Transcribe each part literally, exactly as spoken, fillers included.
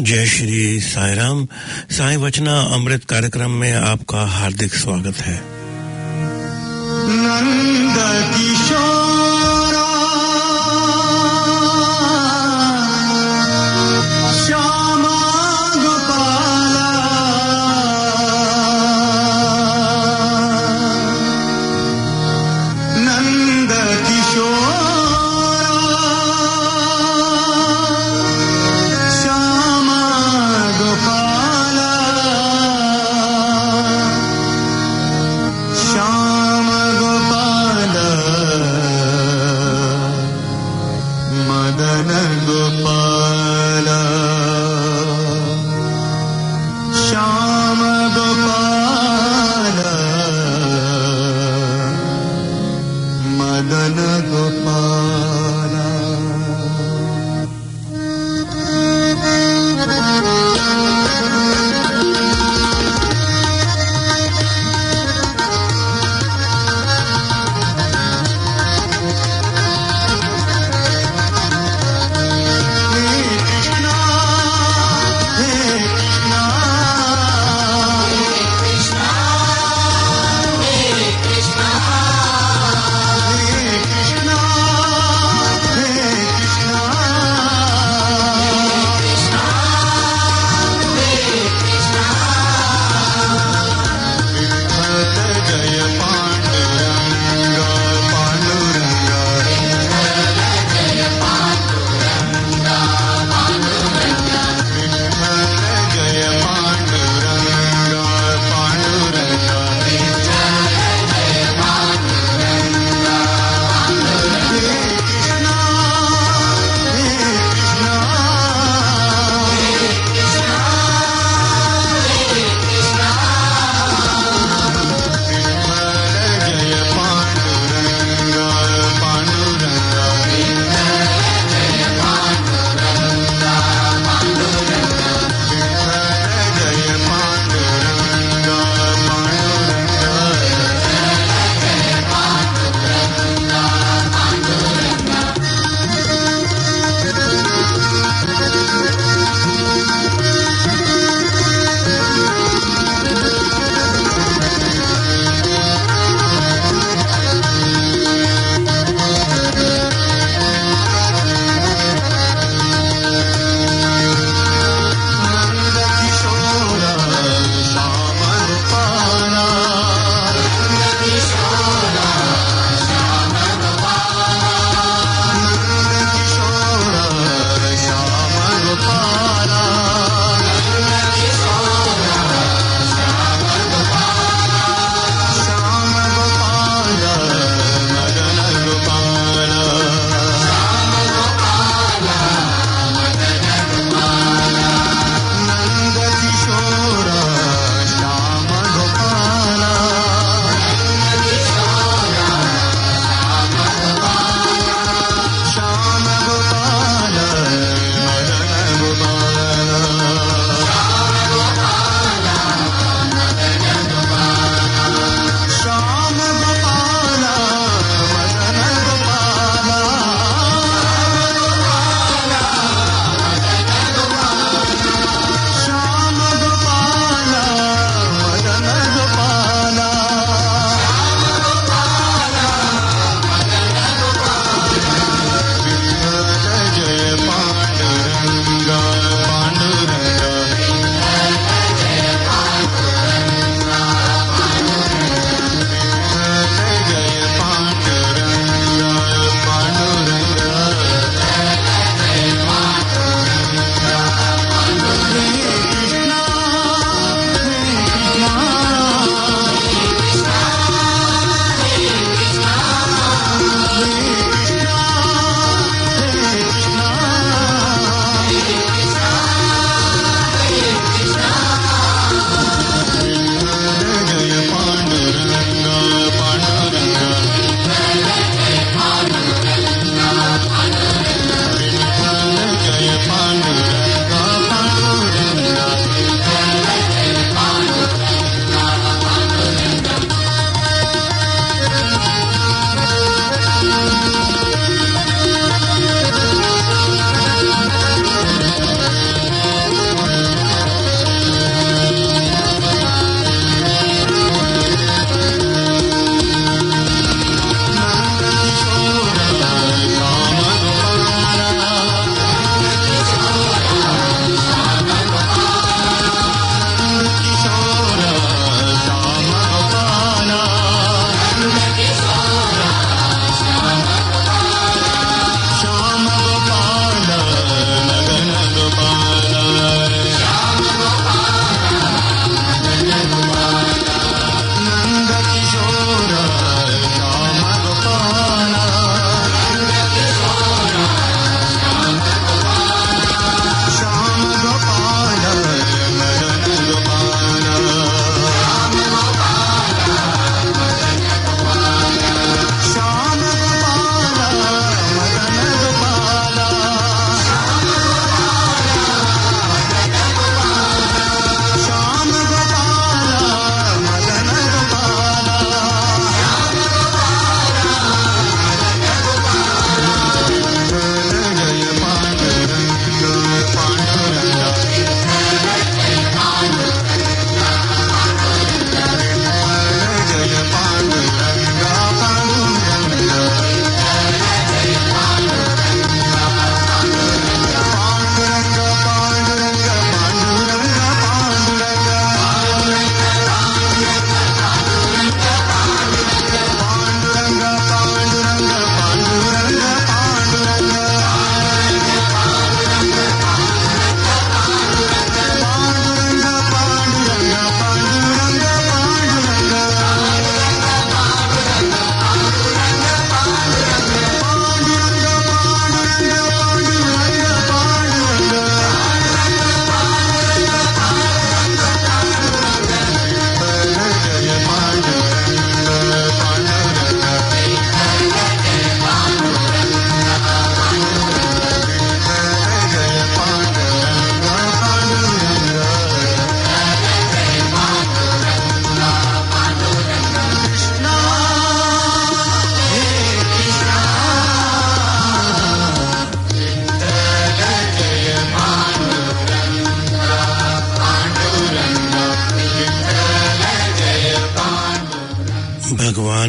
जय श्री साई राम। साई वचना अमृत कार्यक्रम में आपका हार्दिक स्वागत है। नंद किशोरा श्यामा गोपाला नंद किशोरा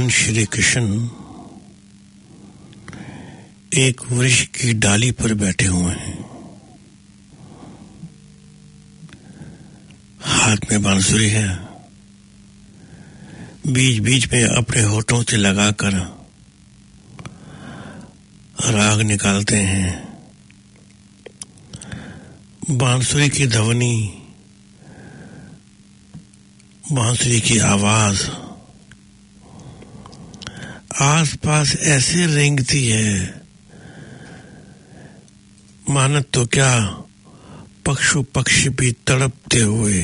भगवान श्री कृष्ण एक वृक्ष की डाली पर बैठे हुए हैं। हाथ में बांसुरी है, बीच बीच में अपने होठों से लगाकर राग निकालते हैं। बांसुरी की ध्वनि, बांसुरी की आवाज आसपास ऐसे रेंगती है मानो तो क्या पशु पक्षी भी तड़पते हुए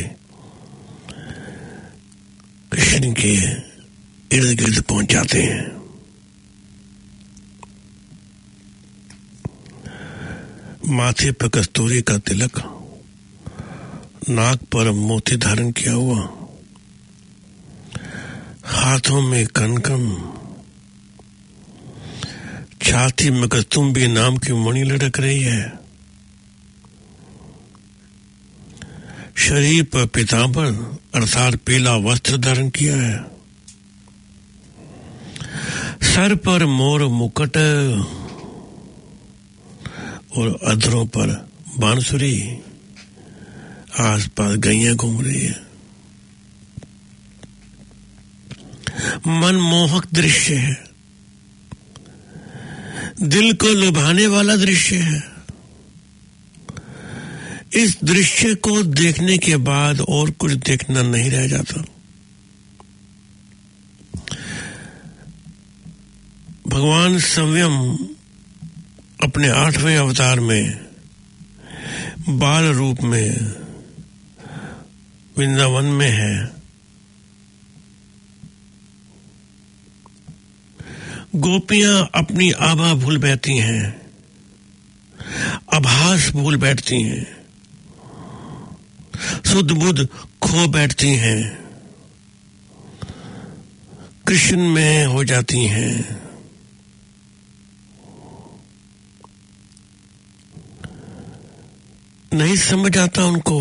कृष्ण के इर्द गिर्द पहुंच जाते हैं। माथे पर कस्तूरी का तिलक, नाक पर मोती धारण किया हुआ, हाथों में कनकन, छाती में कस्तूरी नाम की मणि लटक रही है, शरीर पर पीतांबर अर्थात पीला वस्त्र धारण किया है, सर पर मोर मुकुट और अधरों पर बांसुरी, आसपास गैया घूम रही है। मनमोहक दृश्य है, दिल को लुभाने वाला दृश्य है। इस दृश्य को देखने के बाद और कुछ देखना नहीं रह जाता। भगवान स्वयं अपने आठवें अवतार में बाल रूप में वृंदावन में है। गोपियां अपनी आभा भूल बैठती हैं, आभास भूल बैठती हैं, सुध बुध खो बैठती हैं, कृष्ण में हो जाती हैं। नहीं समझ आता उनको,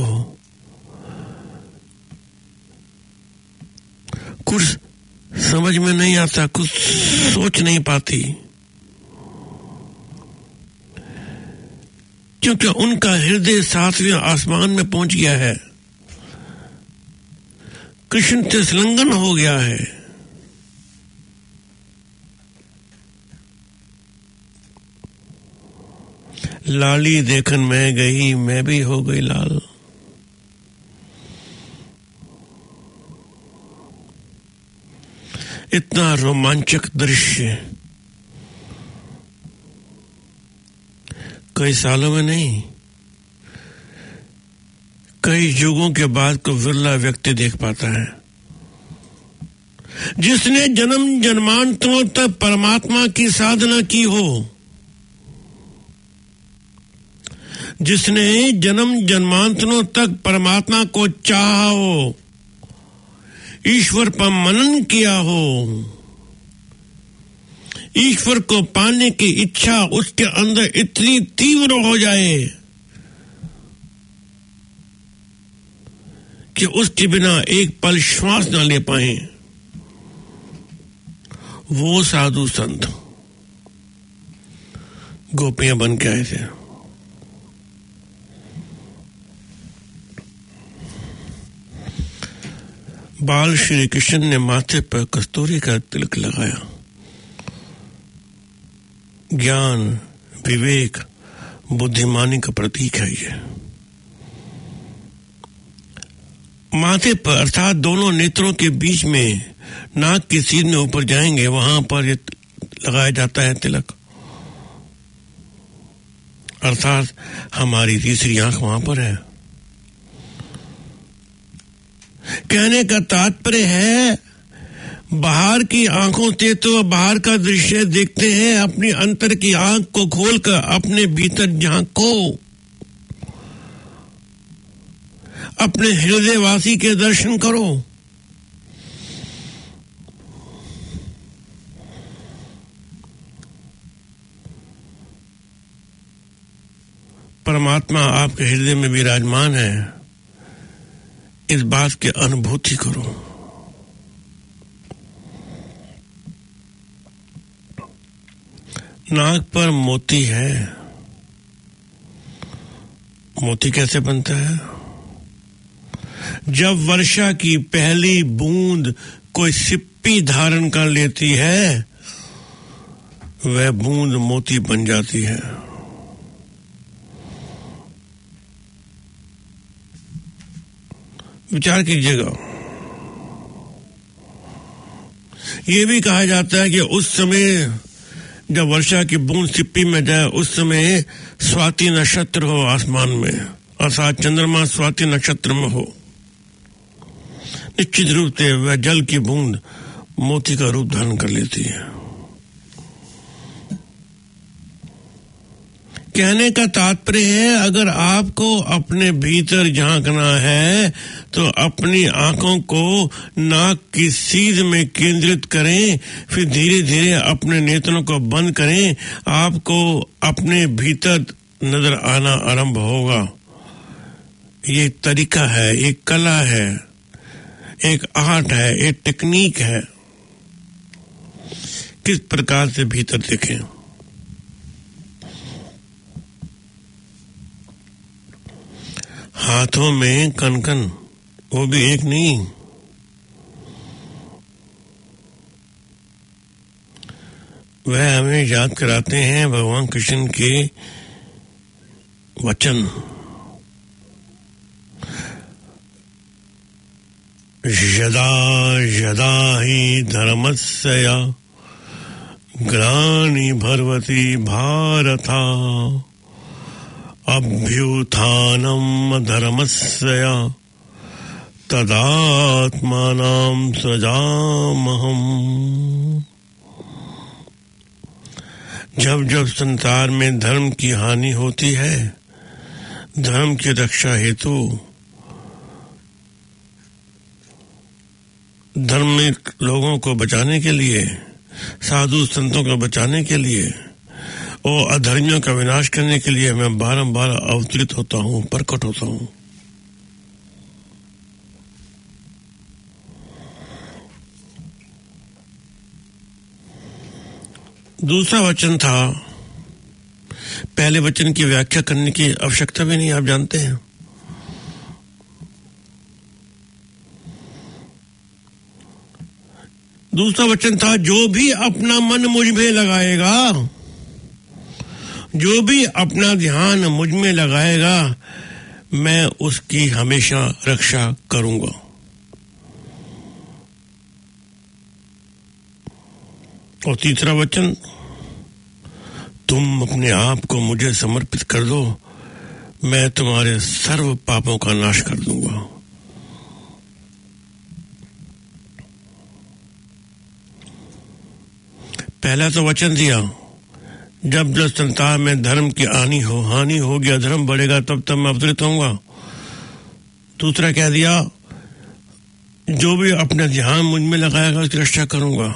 कुछ समझ में नहीं आता, कुछ सोच नहीं पाती, क्योंकि उनका हृदय सातवें आसमान में पहुंच गया है, कृष्ण से संलग्न हो गया है। लाली देखन मैं गई, मैं भी हो गई लाल। इतना रोमांचक दृश्य कई सालों में नहीं, कई युगों के बाद को विरला व्यक्ति देख पाता है। जिसने जन्म जन्मांतरों तक परमात्मा की साधना की हो, जिसने जन्म जन्मांतरों तक परमात्मा को चाहा हो, ईश्वर पर मनन किया हो, ईश्वर को पाने की इच्छा उसके अंदर इतनी तीव्र हो जाए कि उसके बिना एक पल श्वास न ले पाए, वो साधु संत गोपियां बन के आए थे। बाल श्री कृष्ण ने माथे पर कस्तूरी का तिलक लगाया। ज्ञान, विवेक, बुद्धिमानी का प्रतीक है ये। माथे पर अर्थात दोनों नेत्रों के बीच में, नाक की सीध में ऊपर जाएंगे, वहां पर ये लगाया जाता है तिलक, अर्थात हमारी तीसरी आंख वहां पर है। कहने का तात्पर्य है, बाहर की आंखों से तो बाहर का दृश्य देखते हैं, अपनी अंतर की आंख को खोलकर अपने भीतर झांको, अपने हृदयवासी के दर्शन करो। परमात्मा आपके हृदय में विराजमान है, इस बात की अनुभूति करो। नाक पर मोती है। मोती कैसे बनता है? जब वर्षा की पहली बूंद कोई सिप्पी धारण कर लेती है, वह बूंद मोती बन जाती है। विचार कीजिएगा। यह भी कहा जाता है कि उस समय जब वर्षा की बूंद सिप्पी में जाए, उस समय स्वाति नक्षत्र हो आसमान में, अर्थात चंद्रमा स्वाति नक्षत्र में हो, निश्चित रूप से वह जल की बूंद मोती का रूप धारण कर लेती है। कहने का तात्पर्य है, अगर आपको अपने भीतर झांकना है तो अपनी आंखों को नाक की सीध में केंद्रित करें, फिर धीरे धीरे अपने नेत्रों को बंद करें। आपको अपने भीतर नजर आना आरंभ होगा। ये तरीका है, एक कला है, एक आर्ट है, एक टेक्निक है। किस प्रकार से भीतर देखें। हाथों में कनकन, वो भी एक नहीं, वह हमें याद कराते हैं भगवान कृष्ण के वचन। यदा यदा हि धर्मस्य ग्लानि भवति भारता अभ्युत्थानम् धर्मस्य तदात्मानं सृजाम्यहम्। जब जब संसार में धर्म की हानि होती है, धर्म की रक्षा हेतु, धार्मिक लोगों को बचाने के लिए, साधु संतों को बचाने के लिए और अधर्मियों का विनाश करने के लिए मैं बारंबार अवतरित होता हूं, प्रकट होता हूं। दूसरा वचन था, पहले वचन की व्याख्या करने की आवश्यकता भी नहीं, आप जानते हैं। दूसरा वचन था, जो भी अपना मन मुझ में लगाएगा, जो भी अपना ध्यान मुझ में लगाएगा, मैं उसकी हमेशा रक्षा करूंगा। और तीसरा वचन, तुम अपने आप को मुझे समर्पित कर दो, मैं तुम्हारे सर्व पापों का नाश कर दूंगा। पहला तो वचन दिया, जब जब संसार में धर्म की हानि हो हानि होगी, अधर्म बढ़ेगा, तब तब मैं अवतरित होऊंगा। दूसरा कह दिया, जो भी अपना ध्यान मुझ में लगाएगा उसकी रक्षा करूंगा।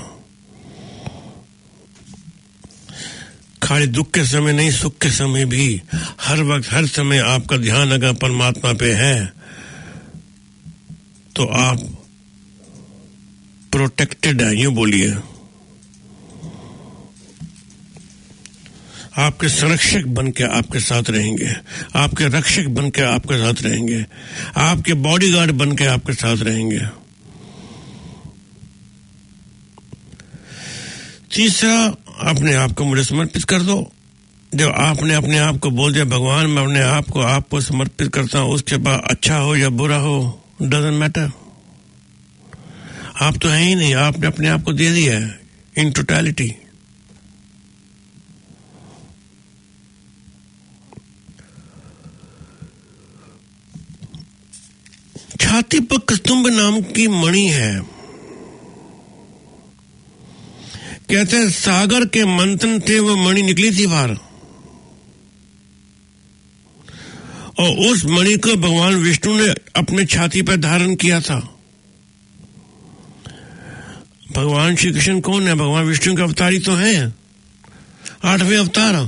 खाली दुख के समय नहीं, सुख के समय भी, हर वक्त हर समय आपका ध्यान अगर परमात्मा पे है तो आप प्रोटेक्टेड है, यूं बोलिए। आपके संरक्षक बन के आपके साथ रहेंगे, आपके रक्षक बन के आपके साथ रहेंगे, आपके बॉडीगार्ड बन के आपके साथ रहेंगे। तीसरा, अपने आप को मुझे समर्पित कर दो। जब आपने अपने आप को बोल दिया, भगवान मैं अपने आप को आपको समर्पित करता हूं, उसके बाद अच्छा हो या बुरा हो, डजंट मैटर, आप तो है ही नहीं, आपने अपने आप को दे दिया है इन टोटलिटी। छाती पर कस्तूरबा नाम की मणि है। कहते हैं सागर के मंथन थे, वो मणि निकली थी बाहर, और उस मणि को भगवान विष्णु ने अपने छाती पर धारण किया था। भगवान श्री कृष्ण कौन है? भगवान विष्णु के अवतारी तो हैं, आठवें अवतार।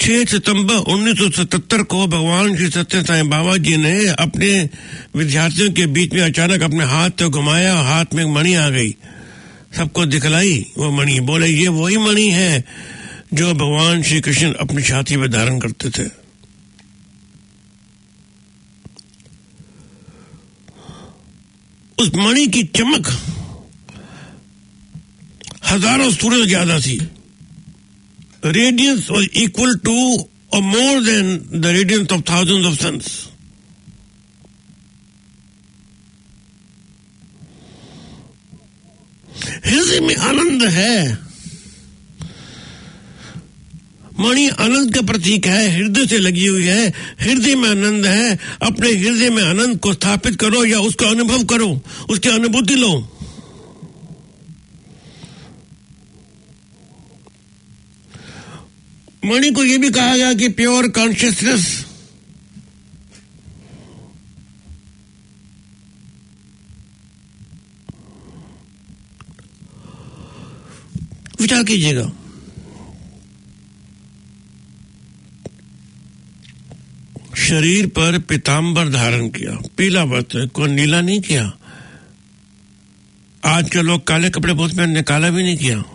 छह सितंबर उन्नीस सौ सतहत्तर को भगवान श्री सत्य साईं बाबा जी ने अपने विद्यार्थियों के बीच में अचानक अपने हाथ से घुमाया, हाथ में एक मणि आ गई, सबको दिखलाई वो मणि। बोले ये वही मणि है जो भगवान श्री कृष्ण अपनी छाती में धारण करते थे। उस मणि की चमक हजारों सूरज ज्यादा थी। Radiance was equal to or more than the radiance of thousands of suns. हृदय में आनंद है, मणि आनंद का प्रतीक है, हृदय से लगी हुई है, हृदय में आनंद है। अपने हृदय में आनंद को स्थापित करो या उसका अनुभव करो, उसकी अनुभूति लो। मणि को यह भी कहा गया कि प्योर कॉन्शियसनेस, विचार कीजिएगा। शरीर पर पीतांबर धारण किया, पीला वस्त्र, को नीला नहीं किया। आज के लोग काले कपड़े बहुत पहनते, काला भी नहीं किया,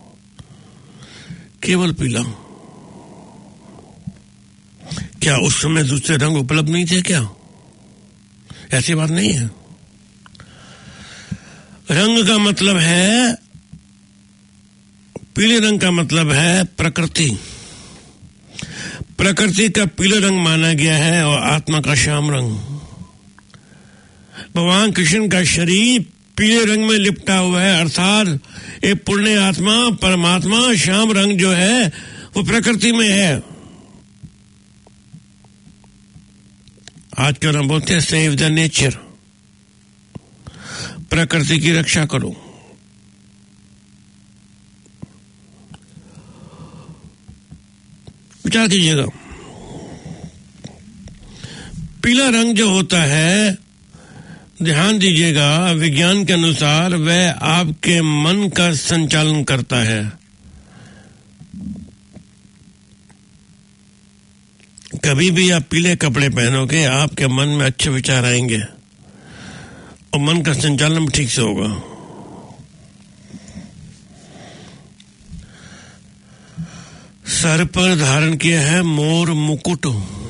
केवल पीला। क्या उस समय दूसरे रंग उपलब्ध नहीं थे क्या? ऐसी बात नहीं है। रंग का मतलब है, पीले रंग का मतलब है प्रकृति। प्रकृति का पीले रंग माना गया है और आत्मा का श्याम रंग। भगवान कृष्ण का शरीर पीले रंग में लिपटा हुआ है, अर्थात एक पुण्य आत्मा परमात्मा श्याम रंग जो है वो प्रकृति में है। आज के हम बोलते हैं सेव द नेचर, प्रकृति की रक्षा करो। विचार कीजिएगा, पीला रंग जो होता है, ध्यान दीजिएगा, विज्ञान के अनुसार वह आपके मन का संचालन करता है। कभी भी आप पीले कपड़े पहनोगे, आपके मन में अच्छे विचार आएंगे और मन का संचालन ठीक से होगा। सर पर धारण किया है मोर मुकुट।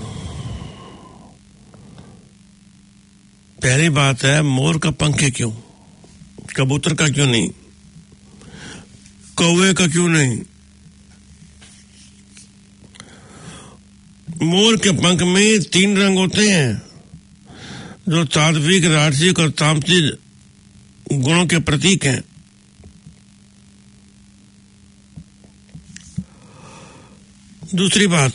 पहली बात है, मोर का पंख क्यों? कबूतर का क्यों नहीं? कौवे का क्यों नहीं? मोर के पंख में तीन रंग होते हैं जो सात्विक, राजसिक और तामसिक गुणों के प्रतीक हैं। दूसरी बात,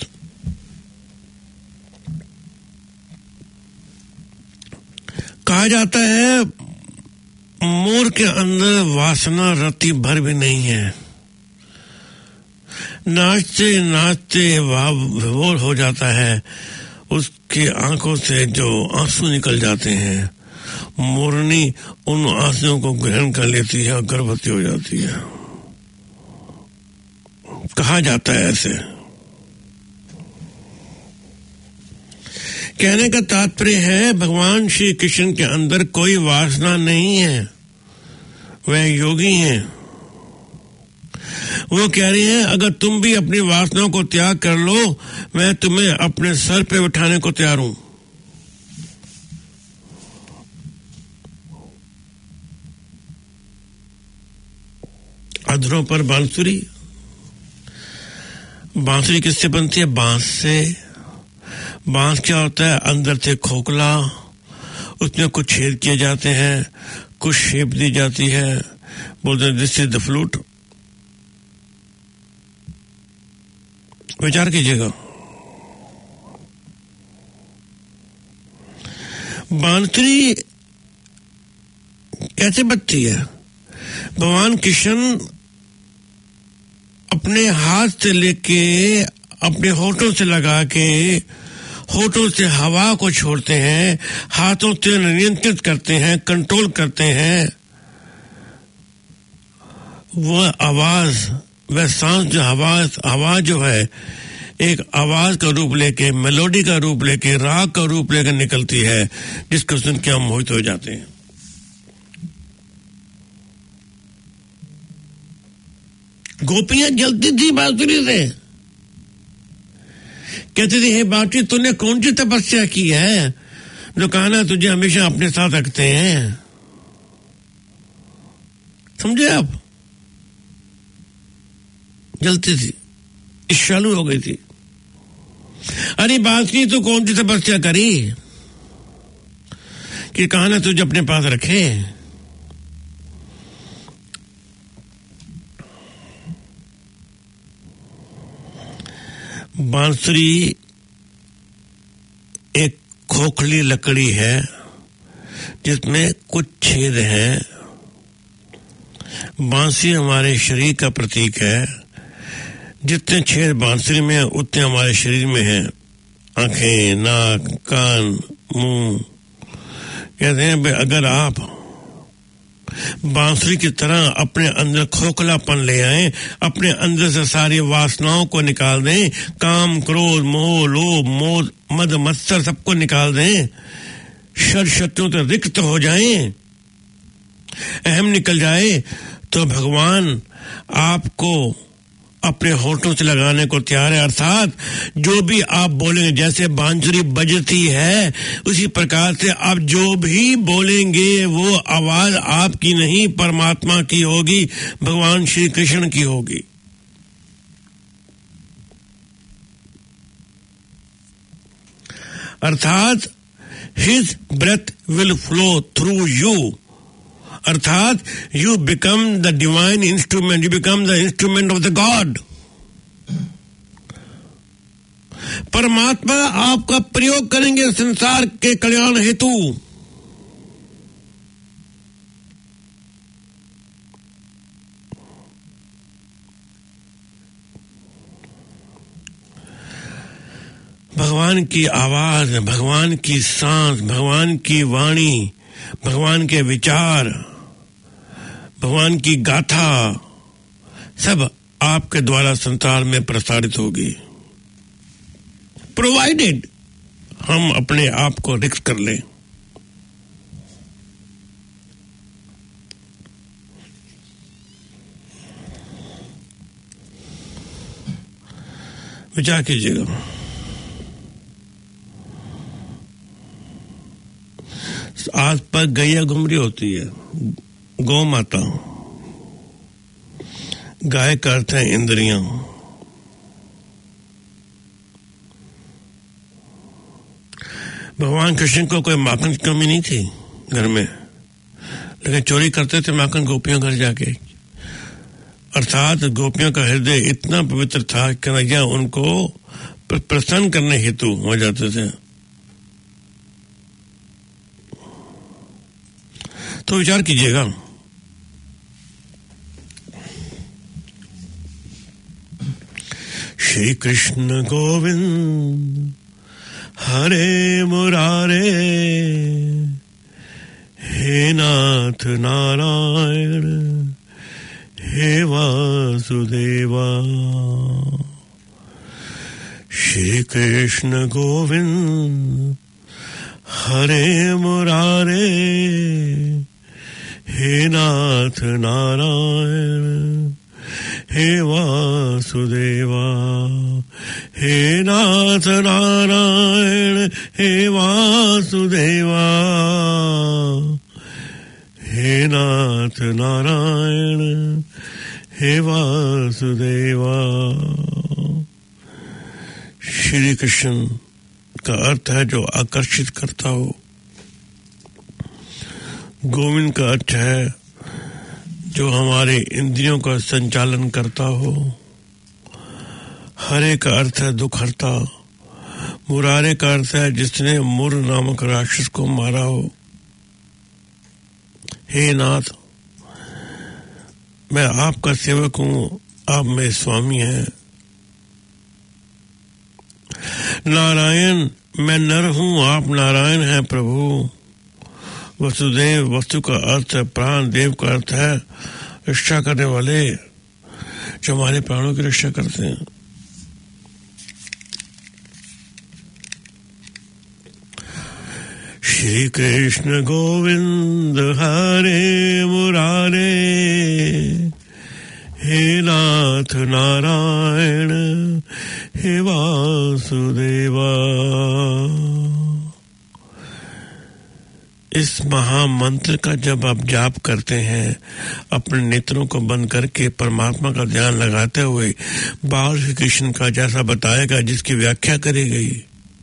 कहा जाता है मोर के अंदर वासना रति भर भी नहीं है। नाचते नाचते वह विभोर हो जाता है, उसकी आंखों से जो आंसू निकल जाते हैं, मोरनी उन आंसुओं को ग्रहण कर लेती है और गर्भवती हो जाती है। कहा जाता है ऐसे। कहने का तात्पर्य है, भगवान श्री कृष्ण के अंदर कोई वासना नहीं है, वह योगी हैं। वो कह रही हैं, अगर तुम भी अपनी वासनाओं को त्याग कर लो, मैं तुम्हें अपने सर पे बिठाने को तैयार हूं। अधरों पर बांसुरी। बांसुरी किससे बनती है? बांस से। बांस क्या होता है? अंदर से खोखला, उसमें कुछ छेद किए जाते हैं, कुछ शेप दी जाती है, बोलते हैं दिस इज द फ्लूट। विचार कीजिएगा, बांसुरी कैसे बजती है? भगवान कृष्ण अपने हाथ से लेके अपने होठों से लगा के होठों से हवा को छोड़ते हैं, हाथों से नियंत्रित करते हैं, कंट्रोल करते हैं। वह आवाज, वह सांस जो आवाज आवाज जो है, एक आवाज का रूप लेके, मेलोडी का रूप लेके, राग का रूप लेकर निकलती है, जिसको सुन के हम मोहित हो जाते हैं। गोपियां जलती थी बांसुरी से, कहती थी हे बाटी तूने कौन सी तपस्या की है जो कहना तुझे हमेशा अपने साथ रखते हैं। समझे आप? जलती थी, ईर्ष्यालु हो गई थी। अरे बांसुरी तो कौन सी तपस्या करी कि कहना तुझे अपने पास रखे। बांसुरी एक खोखली लकड़ी है जिसमें कुछ छेद हैं। बांसुरी हमारे शरीर का प्रतीक है। जितने छेद बांसुरी में उतने हमारे शरीर में हैं। आंखें, नाक, कान, मुंह। कहते हैं अगर आप बांसुरी की तरह अपने अंदर खोखलापन ले आए, अपने अंदर से सारी वासनाओं को निकाल दें, काम, क्रोध, मोह, लोभ, मोह, मद, मत्सर सबको निकाल दें, शर शत्रुओं से रिक्त हो जाएं, अहम निकल जाए, तो भगवान आपको अपने होठों से लगाने को तैयार है। अर्थात जो भी आप बोलेंगे, जैसे बांसुरी बजती है उसी प्रकार से आप जो भी बोलेंगे वो आवाज आपकी नहीं परमात्मा की होगी, भगवान श्री कृष्ण की होगी। अर्थात his breath will flow through you. अर्थात you become the divine instrument, you become the instrument of the God. परमात्मा आपका प्रयोग करेंगे संसार के कल्याण हेतु। भगवान की आवाज, भगवान की सांस, भगवान की वाणी, भगवान के विचार, भगवान की गाथा सब आपके द्वारा संसार में प्रसारित होगी, प्रोवाइडेड हम अपने आप को रिक्त कर लें। विचार कीजिएगा। आस पास गैया घूम रही होती है, गौ माता। गाय का अर्थ है इंद्रियां। भगवान कृष्ण को कोई माखन की कमी नहीं थी घर में, लेकिन चोरी करते थे माखन गोपियों घर जाके। अर्थात गोपियों का हृदय इतना पवित्र था कि कन्हैया उनको प्रसन्न करने हेतु हो जाते थे। तो विचार कीजिएगा, श्री कृष्ण गोविंद हरे मुरारे, हे नाथ नारायण, हे वासुदेवा। श्री कृष्ण गोविंद हरे मुरारे, हे नाथ नारायण, हे वासुदेवा। हे नाथ नारायण, हे वासुदेवा। हे नाथ नारायण, हे वासुदेवा। श्री कृष्ण का अर्थ है जो आकर्षित करता हो। गोविंद का अर्थ है जो हमारे इंद्रियों का संचालन करता हो। हरे का अर्थ है दुख हरता। मुरारे का अर्थ है जिसने मुर नामक राक्षस को मारा हो। हे नाथ, मैं आपका सेवक हूँ, आप मेरे स्वामी हैं। नारायण, मैं नर हूँ, आप नारायण हैं प्रभु। वसुदेव, वस्तु का अर्थ है प्राण, देव का अर्थ है रक्षा करने वाले, जो हमारे प्राणों की रक्षा करते हैं। श्री कृष्ण गोविंद हरे मुरारे, हे नाथ नारायण हे वासुदेवा। इस महामंत्र का जब आप जाप करते हैं, अपने नेत्रों को बंद करके प्रमात्मा का ध्यान लगाते हुए, बाल श्री कृष्ण का जैसा बताएगा, जिसकी व्याख्या करी गई,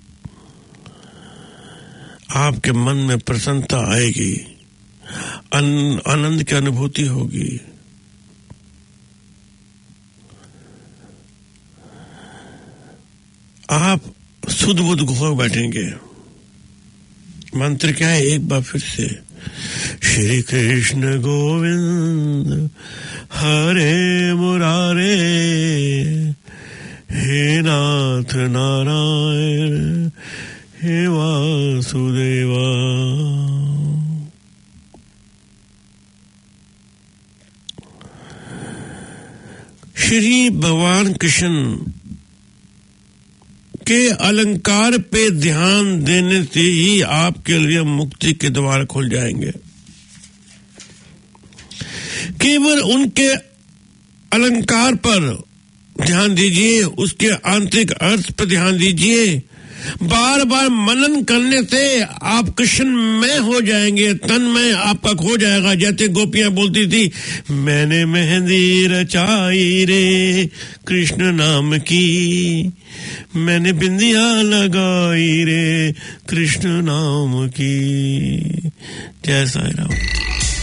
आपके मन में प्रसन्नता आएगी, आनंद की अनुभूति होगी। आप सुध बुध हो बैठेंगे। मंत्र क्या है, एक बार फिर से, श्री कृष्ण गोविंद हरे मुरारे, हे नाथ नारायण हे वासुदेवा। श्री भगवान कृष्ण के अलंकार पे ध्यान देने से ही आपके लिए मुक्ति के द्वार खुल जाएंगे। केवल उनके अलंकार पर ध्यान दीजिए, उसके आंतरिक अर्थ पर ध्यान दीजिए। बार बार मनन करने से आप कृष्ण में हो जाएंगे, तन में आपका खो जाएगा। जैसे गोपियां बोलती थी, मैंने मेहंदी रचाई रे कृष्ण नाम की, मैंने बिंदिया लगाई रे कृष्ण नाम की। जय साईं राम।